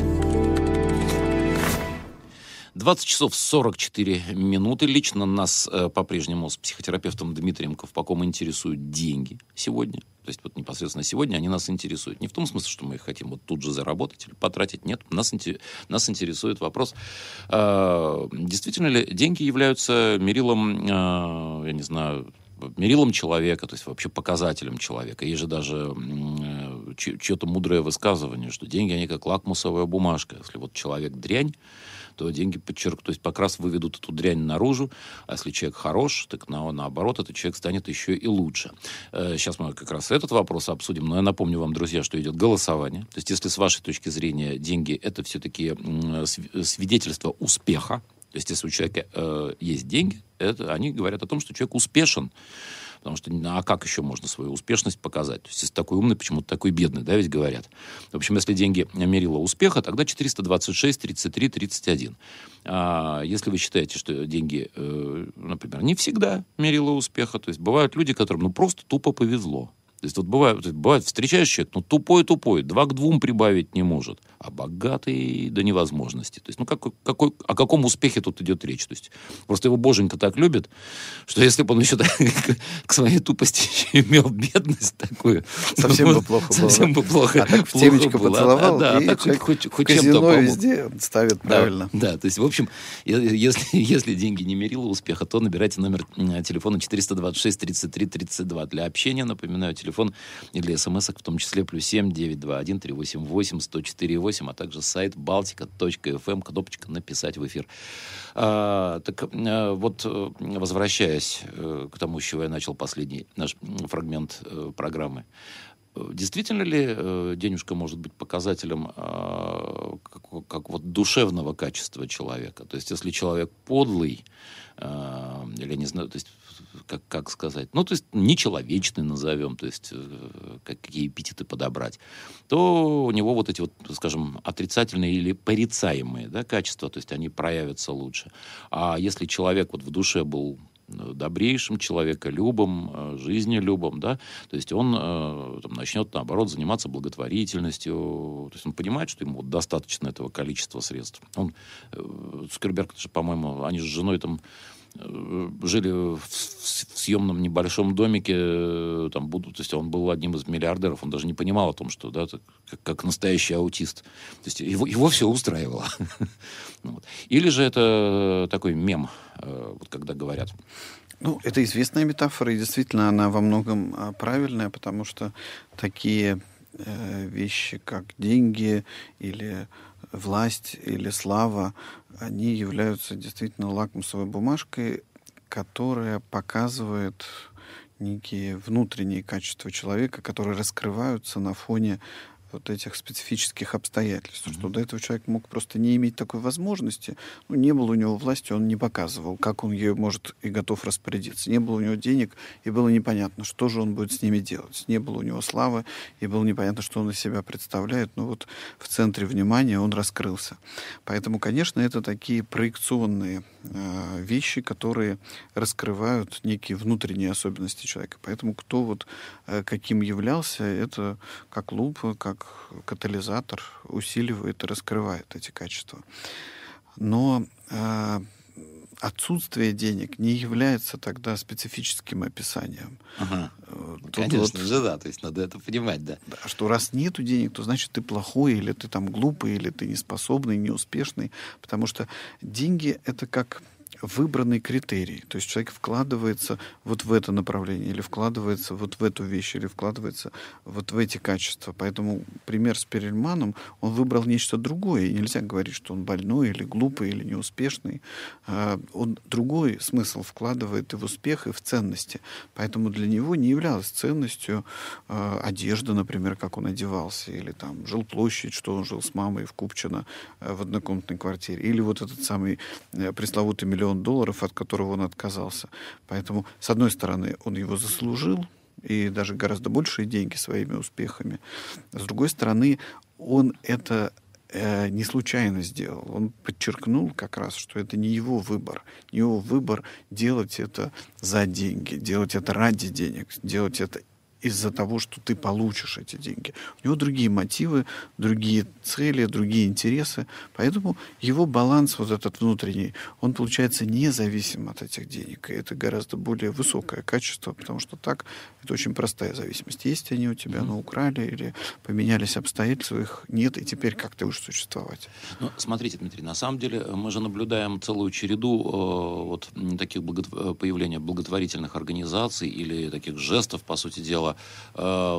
двадцать часов сорок четыре минуты. Лично нас э, по-прежнему с психотерапевтом Дмитрием Ковпаком интересуют деньги сегодня. То есть вот непосредственно сегодня они нас интересуют. Не в том смысле, что мы их хотим вот тут же заработать или потратить. Нет, нас, нас интересует вопрос, э, действительно ли деньги являются мерилом, э, я не знаю, мерилом человека, то есть вообще показателем человека. Есть же даже э, чье-то мудрое высказывание, что деньги, они как лакмусовая бумажка. Если вот человек дрянь, то деньги подчеркнут, то есть как раз выведут эту дрянь наружу, а если человек хорош, так на, наоборот, этот человек станет еще и лучше. Э, сейчас мы как раз этот вопрос обсудим, но я напомню вам, друзья, что идет голосование. То есть если с вашей точки зрения деньги — это все-таки э, свидетельство успеха, то есть если у человека э, есть деньги, это, они говорят о том, что человек успешен. Потому что, а как еще можно свою успешность показать? То есть, если такой умный, почему-то такой бедный, да, ведь говорят. В общем, если деньги мерило успеха, тогда четыреста двадцать шесть тридцать три тридцать один. А если вы считаете, что деньги, э, например, не всегда мерило успеха, то есть бывают люди, которым ну просто тупо повезло. То есть вот бывает, бывает встречаешь человека, ну, тупой-тупой, два к двум прибавить не может, а богатый до невозможности. То есть, ну, какой, какой, о каком успехе тут идет речь? То есть, просто его боженька так любит, что если бы он еще так, к своей тупости еще имел бедность такую... Совсем бы плохо было. Совсем бы плохо. А так в темечко поцеловал, да, и так человек хоть, хоть в казино чем-то везде ставит правильно. Да, да, то есть, в общем, если, если деньги не мерило успеха, то набирайте номер телефона четыреста двадцать шесть тридцать три тридцать два. Для общения, напоминаю, телефон и для смс-ок, в том числе плюс семь девятьсот двадцать один триста восемьдесят восемь сто четыре восемь, а также сайт балтика точка эф эм, кнопочка «Написать в эфир». А, так а, вот, возвращаясь а, к тому, с чего я начал последний наш фрагмент а, программы, действительно ли э, денежка может быть показателем э, как, как вот душевного качества человека? То есть, если человек подлый, э, или не знаю, то есть, как, как сказать, ну, то есть, нечеловечный назовем, то есть, э, какие эпитеты подобрать, то у него вот эти вот, скажем, отрицательные или порицаемые, да, качества, то есть, они проявятся лучше. А если человек вот в душе был добрейшим, человеколюбом, жизнелюбом, да, то есть он э, там, начнет, наоборот, заниматься благотворительностью, то есть он понимает, что ему вот достаточно этого количества средств. Он, э, Цукерберг, по-моему, они с женой там э, жили в, в съемном небольшом домике, э, там, буду, то есть он был одним из миллиардеров, он даже не понимал о том, что, да, как, как настоящий аутист. То есть его, его все устраивало. Или же это такой мем, вот когда говорят. Ну, это известная метафора, и действительно она во многом а, правильная, потому что такие э, вещи, как деньги или власть или слава, они являются действительно лакмусовой бумажкой, которая показывает некие внутренние качества человека, которые раскрываются на фоне вот этих специфических обстоятельств, mm-hmm. что до этого человек мог просто не иметь такой возможности, ну, не было у него власти, он не показывал, как он ею может и готов распорядиться. Не было у него денег, и было непонятно, что же он будет с ними делать. Не было у него славы, и было непонятно, что он из себя представляет, но вот в центре внимания он раскрылся. Поэтому, конечно, это такие проекционные э, вещи, которые раскрывают некие внутренние особенности человека. Поэтому кто вот э, каким являлся, это как лупа, как катализатор усиливает и раскрывает эти качества. Но э, отсутствие денег не является тогда специфическим описанием. Ага. Тут Конечно вот, же, да, то есть надо это понимать, да. да. Что раз нету денег, то значит ты плохой, или ты там глупый, или ты неспособный, неуспешный, потому что деньги — это как выбранный критерий. То есть человек вкладывается вот в это направление, или вкладывается вот в эту вещь, или вкладывается вот в эти качества. Поэтому пример с Перельманом, он выбрал нечто другое. И нельзя говорить, что он больной, или глупый, или неуспешный. Он другой смысл вкладывает и в успех, и в ценности. Поэтому для него не являлась ценностью одежда, например, как он одевался, или там жилплощадь, что он жил с мамой в Купчино в однокомнатной квартире, или вот этот самый пресловутый миллион долларов, от которого он отказался. Поэтому, с одной стороны, он его заслужил, и даже гораздо большие деньги своими успехами. С другой стороны, он это э, не случайно сделал. Он подчеркнул как раз, что это не его выбор. Не его выбор делать это за деньги, делать это ради денег, делать это из-за того, что ты получишь эти деньги. У него другие мотивы, другие цели, другие интересы. Поэтому его баланс вот этот внутренний, он получается независим от этих денег. И это гораздо более высокое качество, потому что так это очень простая зависимость. Есть они у тебя, но украли или поменялись обстоятельства, их нет, и теперь как ты будешь существовать? Ну, смотрите, Дмитрий, на самом деле мы же наблюдаем целую череду э, вот таких благотв... появления благотворительных организаций или таких жестов, по сути дела, в,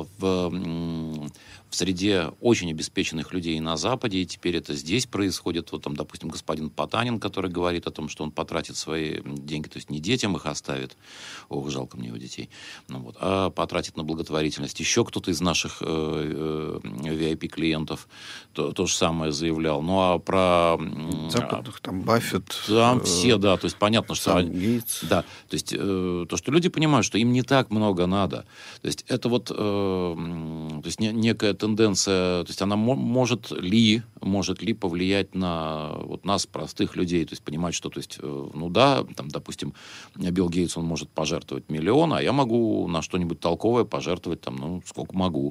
в среде очень обеспеченных людей на Западе, и теперь это здесь происходит. Вот там, допустим, господин Потанин, который говорит о том, что он потратит свои деньги, то есть не детям их оставит, ох, жалко мне его детей, ну, вот, а потратит на благотворительность. Еще кто-то из наших э, э, ви ай пи-клиентов то, то же самое заявлял. Ну, а про... Западных, там, Баффет. Там э, все, да, то есть понятно, что... Сам они, Гейтс. да, то есть э, то, что люди понимают, что им не так много надо. То есть есть это вот, э, то есть не, некая тенденция, то есть она мо- может ли, может ли повлиять на вот нас, простых людей, то есть понимать, что, то есть, э, ну да, там, допустим, Билл Гейтс, он может пожертвовать миллион, а я могу на что-нибудь толковое пожертвовать, там, ну, сколько могу.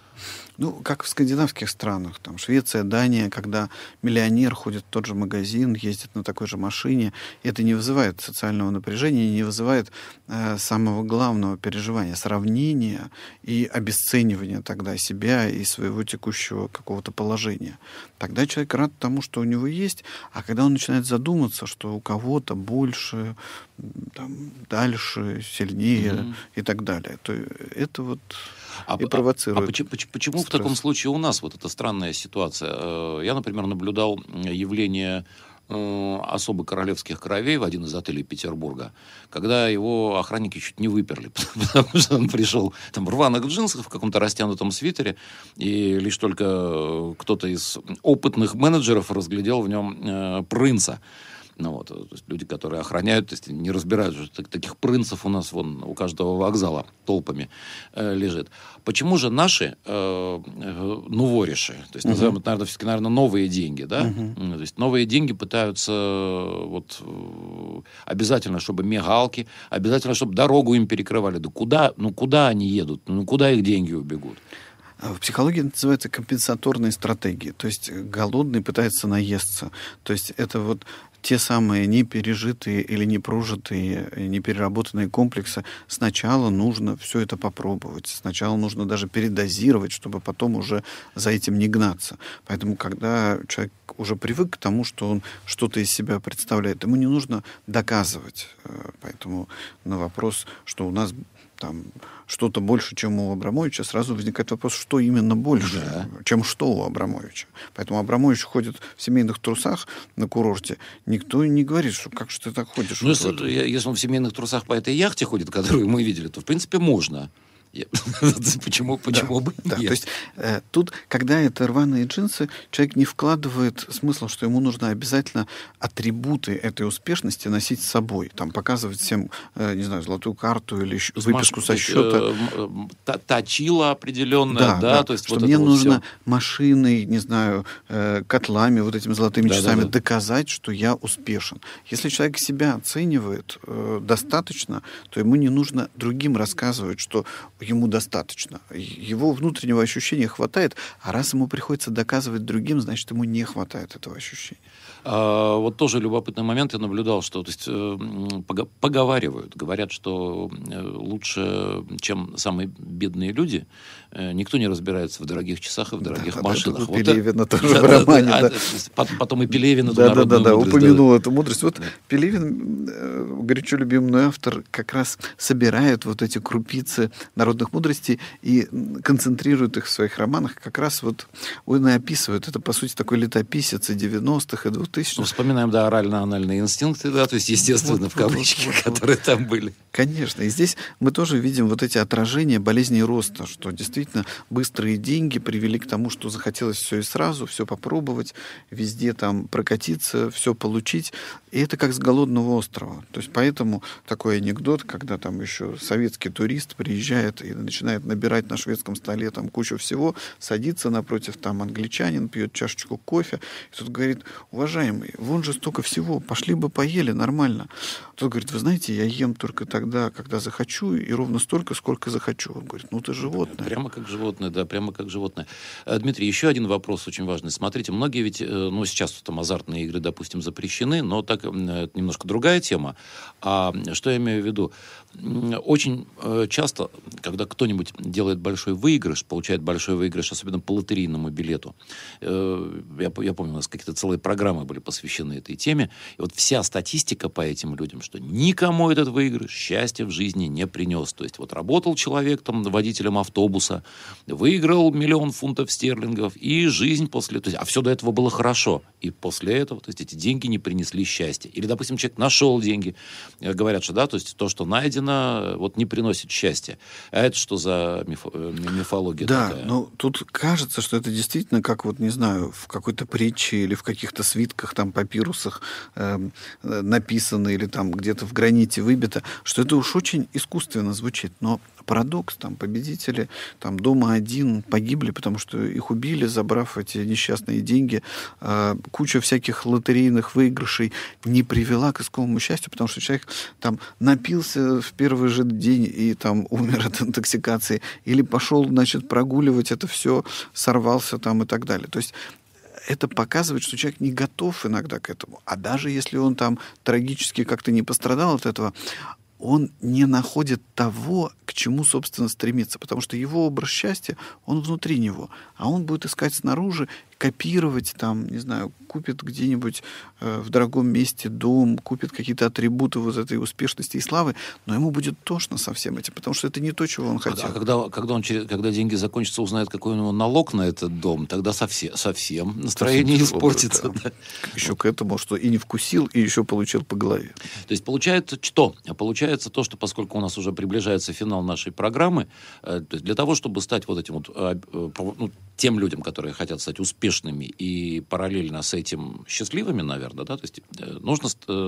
Ну, как в скандинавских странах, там, Швеция, Дания, когда миллионер ходит в тот же магазин, ездит на такой же машине, это не вызывает социального напряжения, не вызывает э, самого главного переживания, сравнения и обесценивания тогда себя и своего текущего какого-то положения. Тогда человек рад тому, что у него есть, а когда он начинает задуматься, что у кого-то больше, там, дальше, сильнее mm-hmm. и так далее, то это вот... А, и провоцирует. А, а почему, почему в таком случае у нас вот эта странная ситуация? Я, например, наблюдал явление э, особо королевских кровей в один из отелей Петербурга, когда его охранники чуть не выперли, потому что он пришел там, в рваных джинсах, в каком-то растянутом свитере, и лишь только кто-то из опытных менеджеров разглядел в нем э, принца. Ну, вот, то есть люди, которые охраняют, то есть не разбирают, что таких принцев у нас вон у каждого вокзала толпами э, лежит. Почему же наши э, э, нувориши, то есть, uh-huh. назовем это, наверное, все-таки, наверное, новые деньги, да? Uh-huh. То есть новые деньги пытаются вот, э, обязательно, чтобы мигалки, обязательно, чтобы дорогу им перекрывали. Да куда, ну куда они едут? Ну куда их деньги убегут? В психологии это называется компенсаторные стратегии. То есть голодный пытается наесться. То есть это вот те самые непережитые или непрожитые, непереработанные комплексы. Сначала нужно все это попробовать. Сначала нужно даже передозировать, чтобы потом уже за этим не гнаться. Поэтому, когда человек уже привык к тому, что он что-то из себя представляет, ему не нужно доказывать. Поэтому на вопрос, что у нас там что-то больше, чем у Абрамовича, сразу возникает вопрос, что именно больше, да. чем что у Абрамовича. Поэтому Абрамович ходит в семейных трусах на курорте. Никто не говорит, что как же ты так ходишь. Ну, вот если, если он в семейных трусах по этой яхте ходит, которую мы видели, то, в принципе, можно. Почему, почему да, бы да, нет? То есть э, тут, когда это рваные джинсы, человек не вкладывает смысла, что ему нужно обязательно атрибуты этой успешности носить с собой. Там, показывать всем, э, не знаю, золотую карту или выписку со счета. Э, точила определенная, да, да, да, то есть что вот мне вот нужно все. машиной, не знаю, э, котлами, вот этими золотыми да, часами да, да. доказать, что я успешен. Если человек себя оценивает э, достаточно, то ему не нужно другим рассказывать, что ему достаточно. Его внутреннего ощущения хватает, а раз ему приходится доказывать другим, значит, ему не хватает этого ощущения. А, вот тоже любопытный момент я наблюдал, что то есть, э, поговаривают, говорят, что лучше, чем самые бедные люди, э, никто не разбирается в дорогих часах и в дорогих да, машинах. Вот Пелевина тоже в романе. Да, да. Да. Потом и Пелевин эту да, народную да, да, мудрость. упомянул эту мудрость. Вот да. Пелевин, горячо любимый автор, как раз собирает вот эти крупицы народных мудростей и концентрирует их в своих романах. Как раз вот он и описывает. Это, по сути, такой летописец и девяностых, и двухтысячных. Ну, вспоминаем, да, орально-анальные инстинкты, да, то есть, естественно, вот, в кавычках, вот, вот, которые вот. Там были. Конечно. И здесь мы тоже видим вот эти отражения болезней роста, что действительно быстрые деньги привели к тому, что захотелось все и сразу, все попробовать, везде там прокатиться, все получить. И это как с голодного острова. То есть поэтому такой анекдот, когда там еще советский турист приезжает и начинает набирать на шведском столе там кучу всего, садится напротив там англичанин, пьет чашечку кофе, и тут говорит: уважаемый, вон же столько всего, пошли бы поели нормально. Тот говорит: вы знаете, я ем только тогда, когда захочу, и ровно столько, сколько захочу. Он говорит: ну ты животное. Прямо как животное, да, прямо как животное. Дмитрий, еще один вопрос очень важный. Смотрите, многие ведь, ну сейчас там азартные игры, допустим, запрещены, но так это немножко другая тема. А что я имею в виду? Очень часто, когда кто-нибудь делает большой выигрыш, получает большой выигрыш, особенно по лотерейному билету, я, я помню, у нас какие-то целые программы были посвящены этой теме, и вот вся статистика по этим людям, что никому этот выигрыш счастья в жизни не принес. То есть вот работал человек там водителем автобуса, выиграл миллион фунтов стерлингов, и жизнь после... То есть, а все до этого было хорошо. И после этого, то есть, эти деньги не принесли счастья. Или, допустим, человек нашел деньги. Говорят, что да, то есть то, что найдено, вот не приносит счастья. А это что за миф... мифология да, такая? Да, ну тут кажется, что это действительно как вот, не знаю, в какой-то притче или в каких-то свитках, там, папирусах э, написано или там где-то в граните выбито, что это уж очень искусственно звучит. Но парадокс, там победители там дома-один погибли, потому что их убили, забрав эти несчастные деньги. А, куча всяких лотерейных выигрышей не привела к искомому счастью, потому что человек там напился в первый же день и там умер от интоксикации, или пошел, значит, прогуливать это все, сорвался там и так далее. То есть это показывает, что человек не готов иногда к этому. А даже если он там трагически как-то не пострадал от этого, он не находит того, к чему, собственно, стремится. Потому что его образ счастья, он внутри него. А он будет искать снаружи, копировать, там, не знаю, купит где-нибудь э, в дорогом месте дом, купит какие-то атрибуты вот этой успешности и славы, но ему будет тошно со всем этим, потому что это не то, чего он хотел. А когда, когда, он через, когда деньги закончатся, узнает, какой у него налог на этот дом, тогда совсем, совсем настроение совсем испортится. Да. Да. Еще к этому, что и не вкусил, и еще получил по голове. То есть получается что? Получается то, что поскольку у нас уже приближается финал нашей программы, э, то есть для того, чтобы стать вот этим вот, э, э, ну, тем людям, которые хотят стать успешными и параллельно с этим счастливыми, наверное, да, то есть э, нужно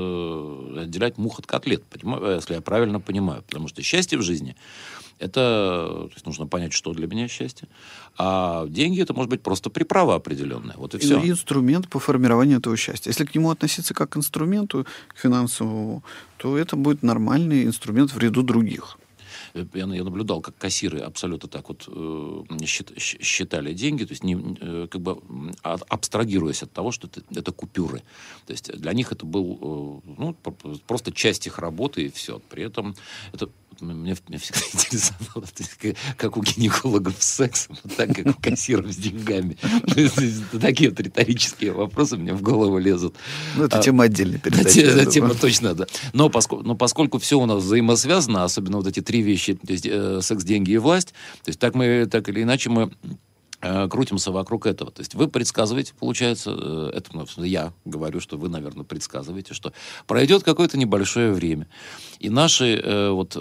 э, отделять мух от котлет, понимаю, если я правильно понимаю, потому что счастье в жизни это, то есть нужно понять, что для меня счастье, а деньги это может быть просто приправа определенная, вот и все. И инструмент по формированию этого счастья. Если к нему относиться как к инструменту, к финансовому, то это будет нормальный инструмент в ряду других. Я, я наблюдал, как кассиры абсолютно так вот э, считали деньги, то есть не, э, как бы абстрагируясь от того, что это, это купюры. То есть для них это был э, ну, просто часть их работы и все. При этом это меня, меня всегда интересовало, как у гинекологов с сексом, так как у кассиров с деньгами. Такие вот риторические вопросы мне в голову лезут. Ну, это тема отдельной передачи. Это тема точно, да. Но поскольку, но поскольку все у нас взаимосвязано, особенно вот эти три вещи, то есть э, секс, деньги и власть, то есть так мы, так или иначе мы э, крутимся вокруг этого. То есть вы предсказываете, получается, э, это, ну, я говорю, что вы, наверное, предсказываете, что пройдет какое-то небольшое время, и наши э, вот, э,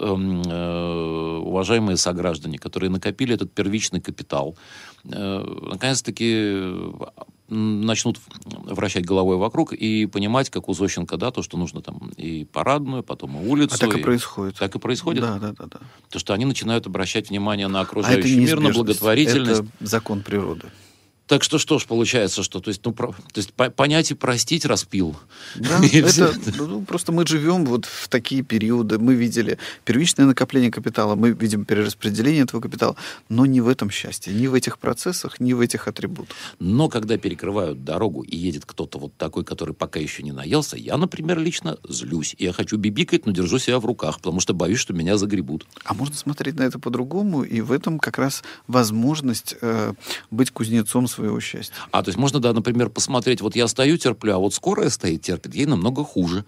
э, уважаемые сограждане, которые накопили этот первичный капитал, э, наконец-таки начнут вращать головой вокруг и понимать, как у Зощенко, да, то, что нужно там и парадную, потом и улицу. А так и, и происходит. Так и происходит? Да, да, да, да. То, что они начинают обращать внимание на А окружающий мир, на благотворительность. Это закон природы. Так что что ж получается, что то есть, ну, про, то есть по, понять и простить распил. Да, это, ну, просто мы живем вот в такие периоды. Мы видели первичное накопление капитала, мы видим перераспределение этого капитала, но не в этом счастье, ни в этих процессах, ни в этих атрибутах. Но когда перекрывают дорогу и едет кто-то вот такой, который пока еще не наелся, я, например, лично злюсь. Я хочу бибикать, но держу себя в руках, потому что боюсь, что меня загребут. А можно смотреть на это по-другому, и в этом как раз возможность э, быть кузнецом своего счастья. А, то есть можно, да, например, посмотреть, вот я стою, терплю, а вот скорая стоит, терпит, ей намного хуже.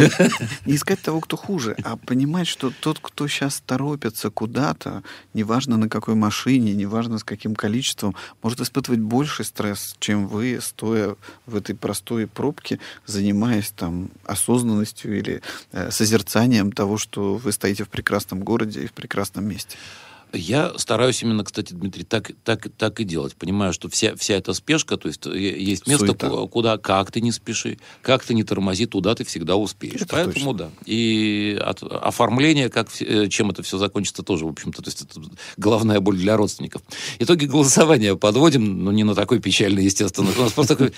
Не искать того, кто хуже, а понимать, что тот, кто сейчас торопится куда-то, неважно на какой машине, неважно с каким количеством, может испытывать больший стресс, чем вы, стоя в этой простой пробке, занимаясь там осознанностью или э, созерцанием того, что вы стоите в прекрасном городе и в прекрасном месте. Я стараюсь именно, кстати, Дмитрий, так, так, так и делать. Понимаю, что вся, вся эта спешка, то есть есть место, Суета. куда, как ты не спеши, как ты не тормози, туда ты всегда успеешь. Это Поэтому, точно. да. И от, оформление, как, чем это все закончится, тоже, в общем-то, то есть это головная боль для родственников. Итоги голосования подводим, но не на такой печальный, естественно. У нас просто такой...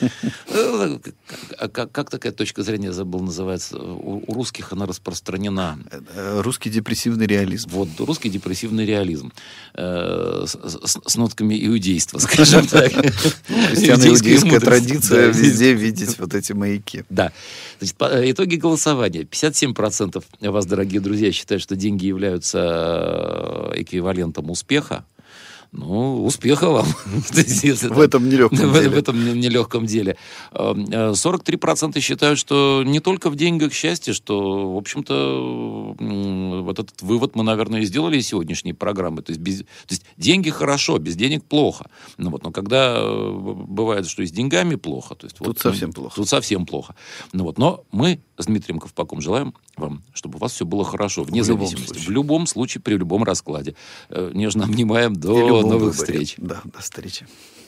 Как такая точка зрения, забыл, называется? У русских она распространена. Русский депрессивный реализм. Вот, русский депрессивный реализм. С, с, с нотками иудейства, скажем так. Христиано-иудейская традиция везде видеть вот эти маяки. Да. Значит, итоги голосования. пятьдесят семь процентов вас, дорогие друзья, считают, что деньги являются эквивалентом успеха. Ну, успеха вам. В этом нелегком деле. В этом нелегком деле. сорок три процента считают, что не только в деньгах счастье, что, в общем-то, вот этот вывод мы, наверное, и сделали из сегодняшней программы. То есть, без, то есть деньги хорошо, без денег плохо. Ну, вот, но когда бывает, что и с деньгами плохо... То есть, тут вот, совсем плохо. Тут совсем плохо. Ну, вот, но мы с Дмитрием Ковпаком желаем вам, чтобы у вас все было хорошо, вне в любом зависимости. случае. В любом случае, при любом раскладе. Нежно обнимаем до новых выборе. встреч. Да, до встречи.